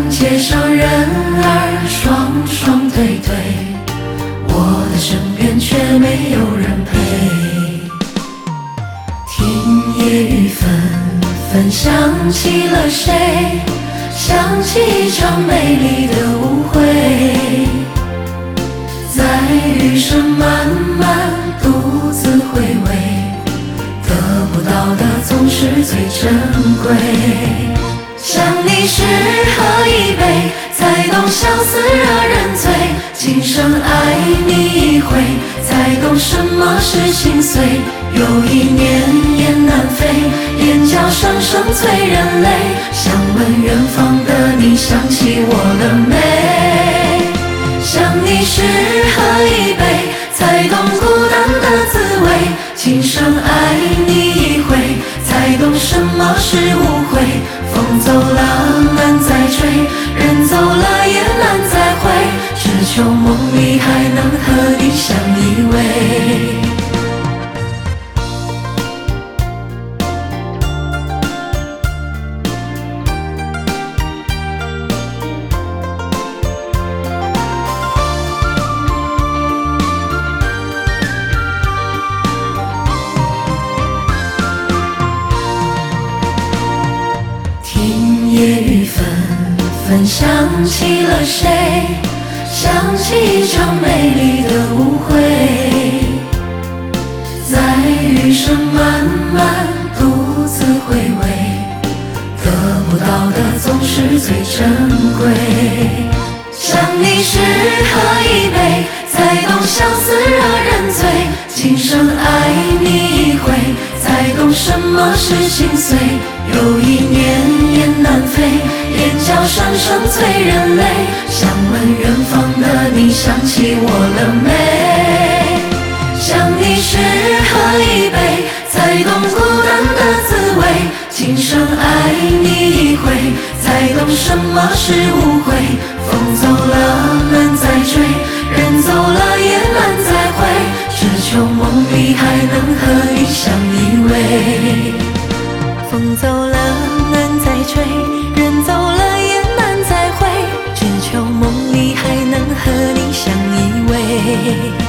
街上人儿双双对对，我的身边却没有人陪。听夜雨纷纷，想起了谁？想起一场美丽的误会，在余生慢慢独自回味，得不到的总是最珍贵。想你时喝一杯，才懂相思惹人醉，今生爱你一回，才懂什么是心碎。有一年雁南飞，眼角声声催人泪，想问远方的你想起我了没？想你时喝一杯，才懂孤单的滋味，今生爱你一回，才懂什么是误会。风走了难再追，人走了也难再回，只求梦里还能和你相依偎。夜雨纷纷，想起了谁？想起一场美丽的误会，在余生慢慢独自回味，得不到的总是最珍贵。想你时喝一杯，才懂相思惹人醉，今生爱你一回，才懂什么是心碎。有一年雁南飞，眼角声声催人泪，想问远方的你想起我了没？想你时喝一杯，才懂孤单的滋味，今生爱你一回，才懂什么是误会。风走了难再追，人走了也难再回，只求梦里还能和你相依偎。风走了难再追，人走了也难再回，只求梦里还能和你相依偎。